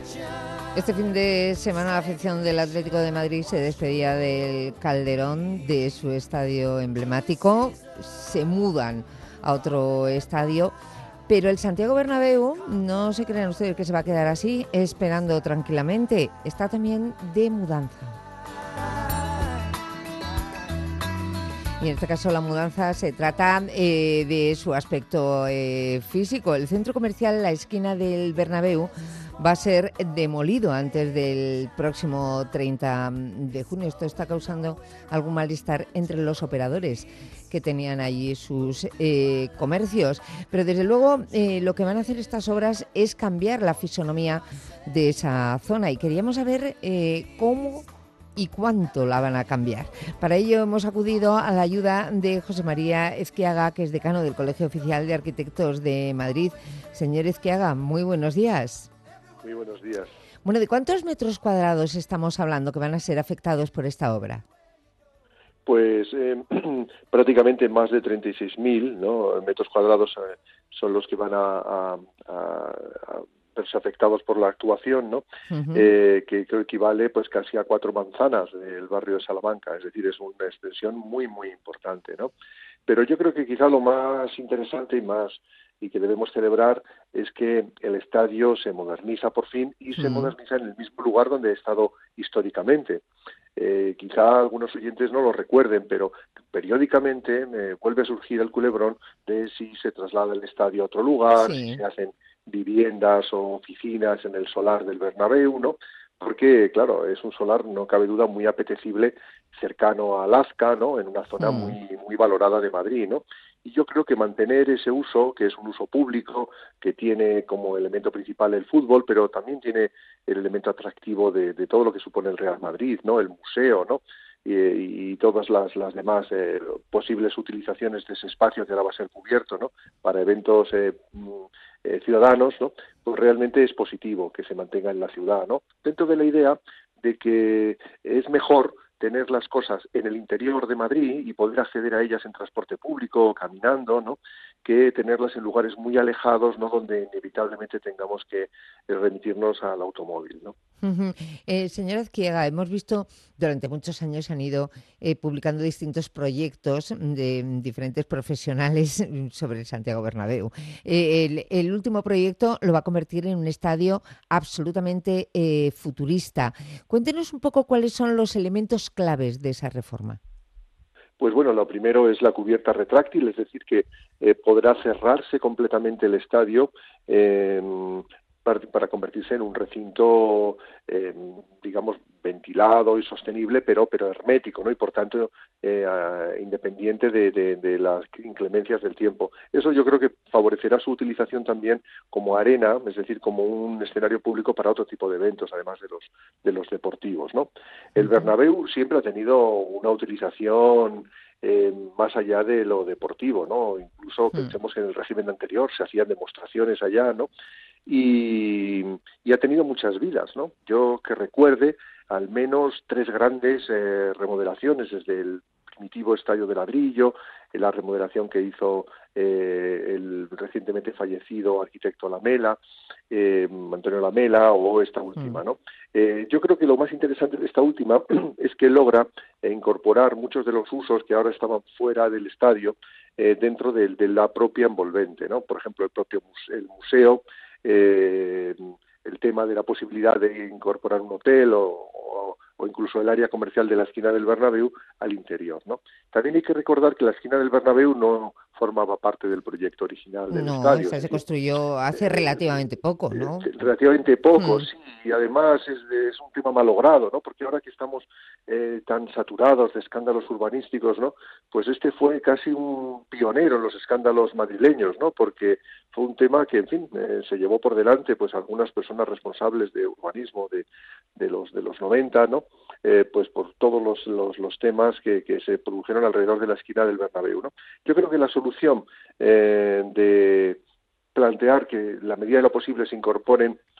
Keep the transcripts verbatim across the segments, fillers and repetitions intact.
Este fin de semana la afición del Atlético de Madrid se despedía del Calderón, de su estadio emblemático. Se mudan a otro estadio, pero el Santiago Bernabéu, no se crean ustedes que se va a quedar así, esperando tranquilamente. Está también de mudanza. Y en este caso la mudanza se trata eh, de su aspecto eh, físico. El centro comercial La Esquina del Bernabéu va a ser demolido antes del próximo treinta de junio. Esto está causando algún malestar entre los operadores que tenían allí sus eh, comercios. Pero desde luego eh, lo que van a hacer estas obras es cambiar la fisonomía de esa zona. Y queríamos saber eh, cómo y cuánto la van a cambiar. Para ello hemos acudido a la ayuda de José María Ezquiaga, que es decano del Colegio Oficial de Arquitectos de Madrid. Señor Ezquiaga, muy buenos días. Muy buenos días. Bueno, ¿de cuántos metros cuadrados estamos hablando que van a ser afectados por esta obra? Pues eh, prácticamente más de treinta y seis mil, ¿no?, metros cuadrados eh, son los que van a, a, a, a verse afectados por la actuación, ¿no? Uh-huh. eh, que creo equivale pues casi a cuatro manzanas del barrio de Salamanca, es decir, es una extensión muy, muy importante, ¿no? Pero yo creo que quizá lo más interesante y más y que debemos celebrar es que el estadio se moderniza por fin y uh-huh. se moderniza en el mismo lugar donde ha estado históricamente. Eh, quizá algunos oyentes no lo recuerden, pero periódicamente eh, vuelve a surgir el culebrón de si se traslada el estadio a otro lugar, sí. si se hacen viviendas o oficinas en el solar del Bernabéu, ¿no? Porque, claro, es un solar, no cabe duda, muy apetecible, cercano a Alaska, ¿no?, en una zona mm. muy, muy valorada de Madrid, ¿no? Y yo creo que mantener ese uso, que es un uso público, que tiene como elemento principal el fútbol, pero también tiene el elemento atractivo de, de todo lo que supone el Real Madrid, ¿no?, el museo, ¿no?, y, y todas las, las demás eh, posibles utilizaciones de ese espacio que ahora va a ser cubierto, ¿no?, para eventos eh, eh, ciudadanos, ¿no?, pues realmente es positivo que se mantenga en la ciudad, ¿no?, dentro de la idea de que es mejor tener las cosas en el interior de Madrid y poder acceder a ellas en transporte público, caminando, ¿no?, que tenerlas en lugares muy alejados, ¿no?, donde inevitablemente tengamos que remitirnos al automóvil, ¿no? Uh-huh. Eh, señora Ezquiaga, hemos visto durante muchos años han ido eh, publicando distintos proyectos de diferentes profesionales sobre el Santiago Bernabéu. Eh, el, el último proyecto lo va a convertir en un estadio absolutamente eh, futurista. Cuéntenos un poco cuáles son los elementos claves de esa reforma. Pues bueno, lo primero es la cubierta retráctil, es decir, que eh, podrá cerrarse completamente el estadio eh, para, para convertirse en un recinto, eh, digamos, ventilado y sostenible, pero pero hermético, ¿no?, y por tanto eh, independiente de, de, de las inclemencias del tiempo. Eso yo creo que favorecerá su utilización también como arena, es decir, como un escenario público para otro tipo de eventos, además de los de los deportivos, ¿no? El Bernabéu siempre ha tenido una utilización Eh, más allá de lo deportivo, ¿no? Incluso pensemos que en el régimen anterior se hacían demostraciones allá, ¿no? Y, y ha tenido muchas vidas, ¿no? Yo que recuerde al menos tres grandes eh, remodelaciones, desde el primitivo estadio de ladrillo, en la remodelación que hizo eh, el recientemente fallecido arquitecto Lamela, eh, Antonio Lamela, o esta última, ¿no? Eh, yo creo que lo más interesante de esta última es que logra eh, incorporar muchos de los usos que ahora estaban fuera del estadio eh, dentro de, de la propia envolvente, ¿no? Por ejemplo, el propio muse- el museo, eh, el tema de la posibilidad de incorporar un hotel o, o, o incluso el área comercial de la esquina del Bernabéu al interior, ¿no? También hay que recordar que la esquina del Bernabéu no formaba parte del proyecto original del no, estadio. esta Es se decir, construyó hace eh, relativamente poco, ¿no? eh, relativamente poco, Hmm. sí, y además es, de, es un tema malogrado, ¿no? Porque ahora que estamos eh, tan saturados de escándalos urbanísticos, ¿no?, pues este fue casi un pionero en los escándalos madrileños, ¿no? Porque fue un tema que, en fin, eh, se llevó por delante, pues algunas personas responsables de urbanismo de, de los de los noventa, ¿no? Eh, pues por todos los, los, los temas que, que se produjeron alrededor de la esquina del Bernabéu, ¿no? Yo creo que la solución eh, de plantear que en la medida de lo posible se incorporen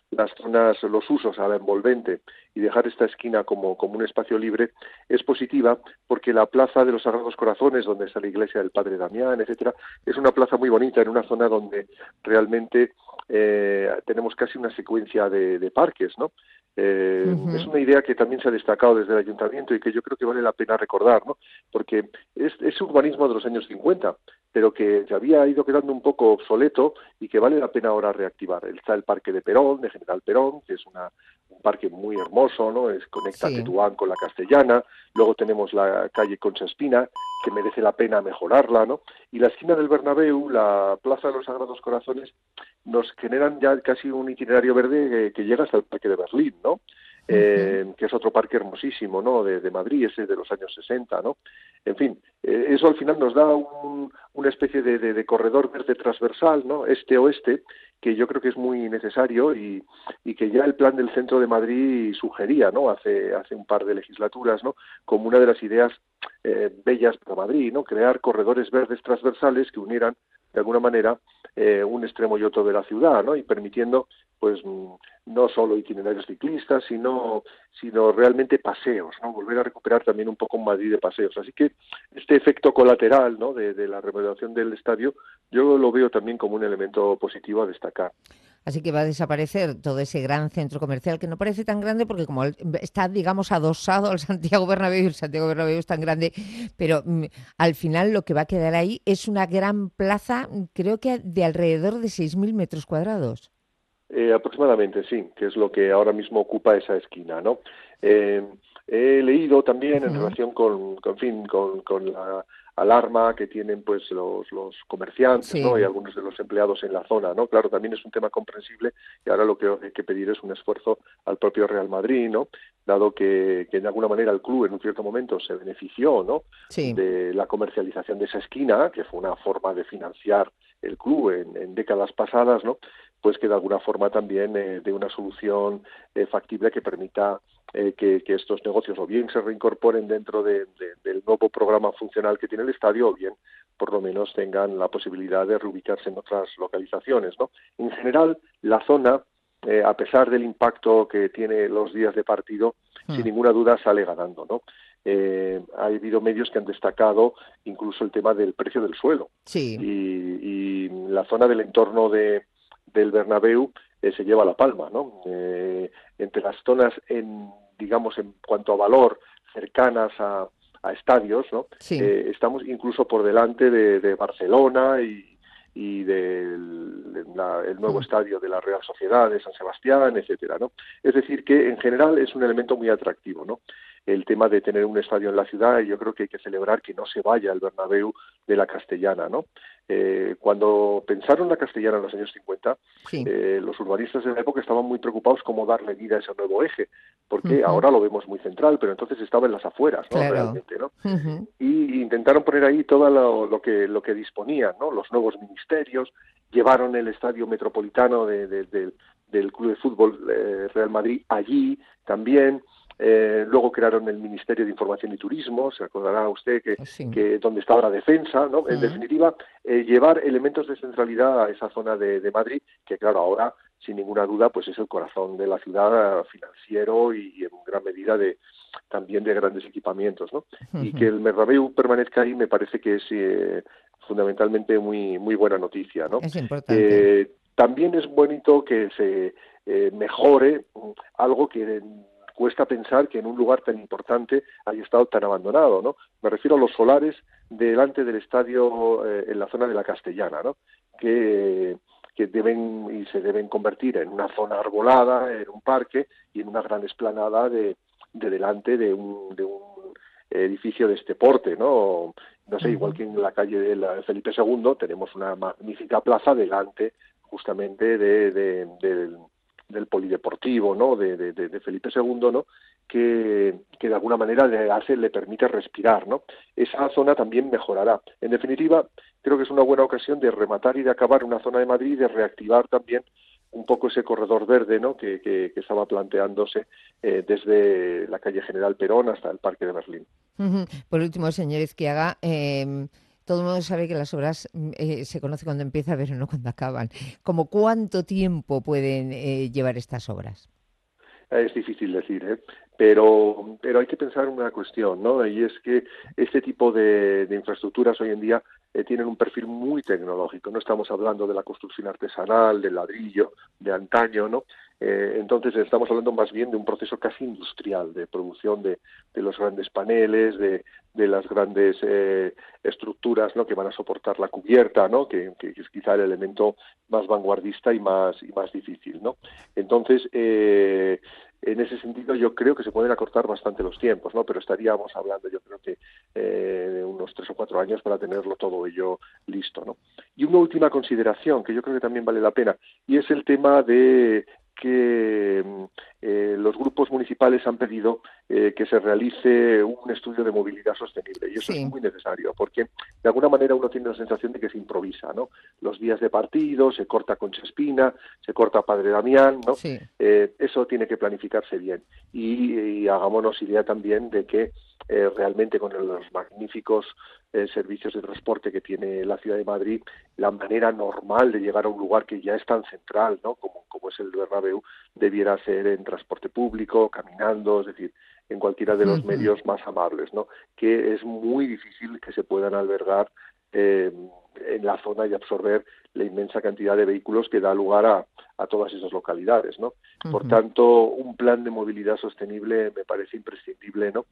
las zonas, los usos a la envolvente y dejar esta esquina como, como un espacio libre es positiva, porque la plaza de los Sagrados Corazones, donde está la iglesia del Padre Damián, etcétera, es una plaza muy bonita, en una zona donde realmente eh, tenemos casi una secuencia de, de parques, ¿no? Eh, Uh-huh. Es una idea que también se ha destacado desde el ayuntamiento y que yo creo que vale la pena recordar, ¿no? Porque es, es urbanismo de los años cincuenta, pero que se había ido quedando un poco obsoleto y que vale la pena ahora reactivar. Está el Parque de Perón, de General Perón, que es una, un parque muy hermoso, ¿no? Es, conecta Sí. Tetuán con la Castellana. Luego tenemos la calle Concha Espina, que merece la pena mejorarla, ¿no? Y la esquina del Bernabéu, la Plaza de los Sagrados Corazones, nos generan ya casi un itinerario verde que, que llega hasta el Parque de Berlín, ¿no? Eh, uh-huh. Que es otro parque hermosísimo, ¿no? De, de Madrid, ese de los años sesenta, ¿no? En fin, eh, eso al final nos da un, una especie de, de, de corredor verde transversal, ¿no? Este-oeste, que yo creo que es muy necesario y, y que ya el plan del centro de Madrid sugería, ¿no? Hace, hace un par de legislaturas, ¿no? Como una de las ideas eh, bellas para Madrid, ¿no? Crear corredores verdes transversales que unieran de alguna manera eh, un extremo y otro de la ciudad, ¿no? Y permitiendo, pues, no solo itinerarios ciclistas, sino, sino realmente paseos, ¿no? Volver a recuperar también un poco Madrid de paseos. Así que este efecto colateral, ¿no? de, de la remodelación del estadio, yo lo veo también como un elemento positivo a destacar. Así que va a desaparecer todo ese gran centro comercial que no parece tan grande porque como está, digamos, adosado al Santiago Bernabéu, el Santiago Bernabéu es tan grande, pero mm, al final lo que va a quedar ahí es una gran plaza, creo que de alrededor de seis mil metros cuadrados. Eh, aproximadamente, sí, que es lo que ahora mismo ocupa esa esquina, ¿no? Eh, he leído también en uh-huh. relación con, con, fin, con, con la alarma que tienen pues los, los comerciantes, sí. ¿no? Y algunos de los empleados en la zona, ¿no? Claro, también es un tema comprensible y ahora lo que hay que pedir es un esfuerzo al propio Real Madrid, ¿no? Dado que, que de alguna manera el club en un cierto momento se benefició, ¿no? Sí. De la comercialización de esa esquina, que fue una forma de financiar el club en, en décadas pasadas, ¿no? Pues que de alguna forma también eh, de una solución eh, factible que permita eh, que, que estos negocios o bien se reincorporen dentro de, de, del nuevo programa funcional que tiene el estadio o bien por lo menos tengan la posibilidad de reubicarse en otras localizaciones, ¿no? En general, la zona, eh, a pesar del impacto que tiene los días de partido, hmm. sin ninguna duda sale ganando, ¿no? Eh, ha habido medios que han destacado incluso el tema del precio del suelo. Sí. Y, y la zona del entorno de del Bernabéu eh, se lleva la palma, ¿no? Eh, entre las zonas, en, digamos, en cuanto a valor, cercanas a, a estadios, ¿no? Sí. Eh, estamos incluso por delante de, de Barcelona y, y del de la, el nuevo mm. estadio de la Real Sociedad de San Sebastián, etcétera, ¿no? Es decir, que en general es un elemento muy atractivo, ¿no? El tema de tener un estadio en la ciudad, y yo creo que hay que celebrar que no se vaya el Bernabéu de la Castellana, ¿no? Eh, cuando pensaron la Castellana en los años cincuenta, sí. eh, los urbanistas de la época estaban muy preocupados cómo darle vida a ese nuevo eje, porque uh-huh. ahora lo vemos muy central, pero entonces estaba en las afueras, ¿no? Claro. Realmente, ¿no? Uh-huh. Y intentaron poner ahí todo lo, lo que lo que disponían, ¿no? Los nuevos ministerios, llevaron el estadio metropolitano de, de, de, del Club de Fútbol eh, Real Madrid allí también. Eh, luego crearon el Ministerio de Información y Turismo, se acordará usted que, sí. que donde estaba la defensa, ¿no? En uh-huh. definitiva, eh, llevar elementos de centralidad a esa zona de, de Madrid, que claro, ahora, sin ninguna duda, pues es el corazón de la ciudad financiero y, y en gran medida de también de grandes equipamientos, ¿no? Uh-huh. Y que el Bernabéu permanezca ahí me parece que es eh, fundamentalmente muy muy buena noticia, ¿no? Es importante. Eh, también es bonito que se eh, mejore algo que cuesta pensar que en un lugar tan importante haya estado tan abandonado, ¿no? Me refiero a los solares delante del estadio eh, en la zona de la Castellana, ¿no? Que, que deben y se deben convertir en una zona arbolada, en un parque y en una gran explanada de, de delante de un, de un edificio de este porte, ¿no? No sé, uh-huh. igual que en la calle de la Felipe segundo tenemos una magnífica plaza delante justamente de, de, de del polideportivo, ¿no? De, de, de Felipe segundo, ¿no? Que, que de alguna manera le hace, le permite respirar, ¿no? Esa zona también mejorará. En definitiva, creo que es una buena ocasión de rematar y de acabar una zona de Madrid y de reactivar también un poco ese corredor verde, ¿no? Que, que, que estaba planteándose eh, desde la calle General Perón hasta el Parque de Berlín. Uh-huh. Por último, señor Izquiaga, eh, todo el mundo sabe que las obras eh, se conoce cuando empieza, pero no cuando acaban. ¿Cómo cuánto tiempo pueden eh, llevar estas obras? Es difícil decir, ¿eh? pero pero hay que pensar una cuestión, ¿no? Y es que este tipo de, de infraestructuras hoy en día eh, tienen un perfil muy tecnológico. No estamos hablando de la construcción artesanal, del ladrillo, de antaño, ¿no? Eh, entonces estamos hablando más bien de un proceso casi industrial de producción de, de los grandes paneles, de, de las grandes eh, estructuras, ¿no? Que van a soportar la cubierta, ¿no? Que, que es quizá el elemento más vanguardista y más y más difícil, ¿no? Entonces eh, en ese sentido yo creo que se pueden acortar bastante los tiempos, ¿no? Pero estaríamos hablando, yo creo que eh, de unos tres o cuatro años para tenerlo todo ello listo, ¿no? Y una última consideración que yo creo que también vale la pena, y es el tema de que eh, los grupos municipales han pedido eh, que se realice un estudio de movilidad sostenible, y eso es Sí. muy necesario, porque de alguna manera uno tiene la sensación de que se improvisa, ¿no? Los días de partido, se corta Concha Espina, se corta Padre Damián, ¿no? Sí. Eh, eso tiene que planificarse bien, y, y hagámonos idea también de que eh, realmente con los magníficos eh, servicios de transporte que tiene la ciudad de Madrid, la manera normal de llegar a un lugar que ya es tan central, ¿no? Como, como es el Bernabéu, debiera ser en transporte público, caminando, es decir, en cualquiera de los Ujú. medios más amables, ¿no? Que es muy difícil que se puedan albergar eh, en la zona y absorber la inmensa cantidad de vehículos que da lugar a, a todas esas localidades, ¿no? Por Ujú. tanto, un plan de movilidad sostenible me parece imprescindible, ¿no?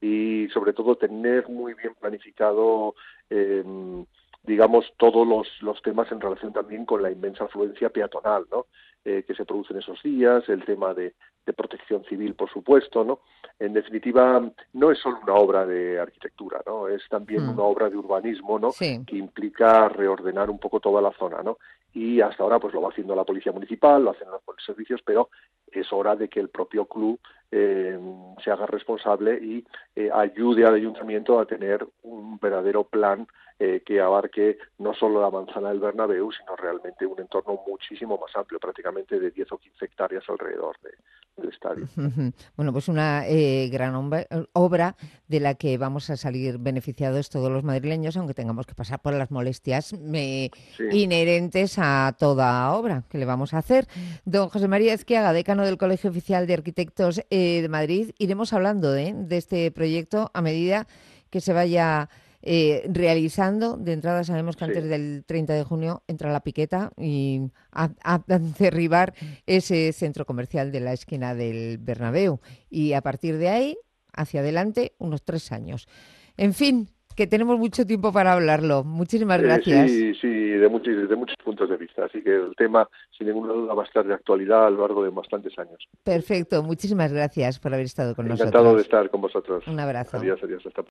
Y sobre todo tener muy bien planificado eh, digamos, todos los, los temas en relación también con la inmensa afluencia peatonal, ¿no? Eh, que se produce en esos días, el tema de, de protección civil, por supuesto, ¿no? En definitiva, no es solo una obra de arquitectura, ¿no? Es también Mm. una obra de urbanismo, ¿no? Sí. Que implica reordenar un poco toda la zona, ¿no? Y hasta ahora, pues lo va haciendo la policía municipal, lo hacen los servicios, pero es hora de que el propio club eh, se haga responsable y eh, ayude al ayuntamiento a tener un verdadero plan eh, que abarque no solo la manzana del Bernabéu, sino realmente un entorno muchísimo más amplio, prácticamente de diez o quince hectáreas alrededor de, del estadio. Ujú. Bueno, pues una eh, gran omba- obra de la que vamos a salir beneficiados todos los madrileños, aunque tengamos que pasar por las molestias eh, Sí, inherentes a toda obra que le vamos a hacer. Don José María Ezquiaga, decano del Colegio Oficial de Arquitectos eh, de Madrid, iremos hablando ¿eh? de este proyecto a medida que se vaya eh, realizando. De entrada sabemos que sí. antes del treinta de junio entra la piqueta y a, a derribar ese centro comercial de la esquina del Bernabéu. Y a partir de ahí, hacia adelante, unos tres años. En fin, que tenemos mucho tiempo para hablarlo. Muchísimas Eh, gracias. sí, sí, de muchos, de muchos puntos de vista. Así que el tema, sin ninguna duda, va a estar de actualidad a lo largo de bastantes años. Perfecto, muchísimas gracias por haber estado con Encantado de nosotros. estar con vosotros. Un abrazo. Adiós, adiós. Hasta